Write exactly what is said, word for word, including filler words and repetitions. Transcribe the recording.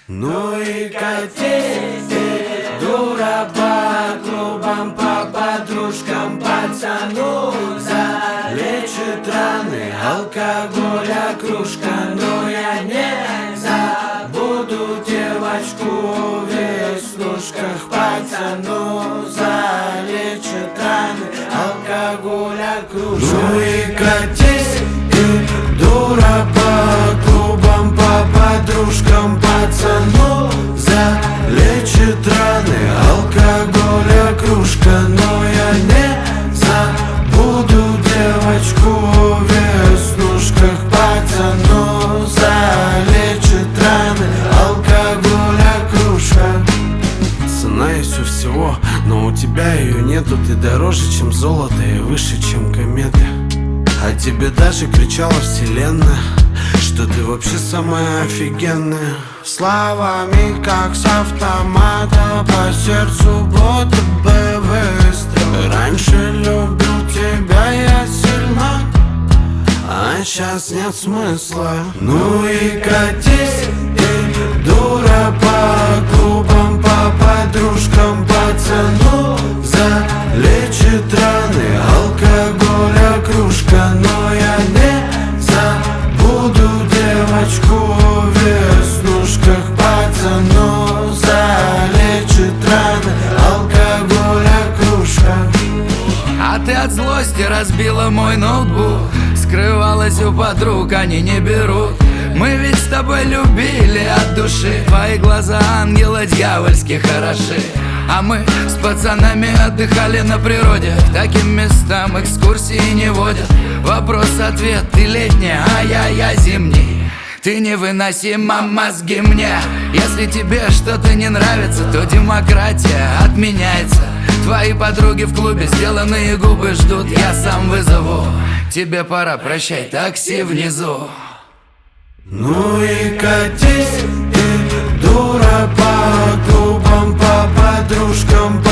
Ну и катись ты, дура, по клубам, по подружкам, пацану залечит раны алкоголя кружка. Но я не забуду девочку в веснушках, пацану залечит раны алкоголя кружка. Ну и катись ты, дура, по клубам, по подружкам, пацану залечит раны алкоголя кружка. Но я не забуду девочку в веснушках, пацану залечит раны алкоголя кружка. Цена есть у всего, но у тебя ее нету. Ты дороже, чем золото, и выше, чем кометы. А тебе даже кричала вселенная, что ты вообще самая офигенная. Словами, как с автомата, по сердцу будто бы выстрел. Раньше любил тебя я сильно, а сейчас нет смысла. Ну и катись ты, дура, по клубам, по подружкам, пацану залечит раны алкоголя кружка. Но я не забуду девочку в веснушках, пацану залечит раны алкоголя кружка. А ты от злости разбила мой ноутбук, скрывалась у подруг, они не берут. Мы ведь с тобой любили от души, твои глаза ангела дьявольски хороши. А мы с пацанами отдыхали на природе, к таким местам экскурсии не водят. Вопрос-ответ, ты летняя, а я, я зимний. Ты невыносима, мозги мне. Если тебе что-то не нравится, то демократия отменяется. Твои подруги в клубе, сделанные губы ждут, я сам вызову. Тебе пора, прощай, такси внизу. Ну и катись ты, дура, по клубам, по подружкам,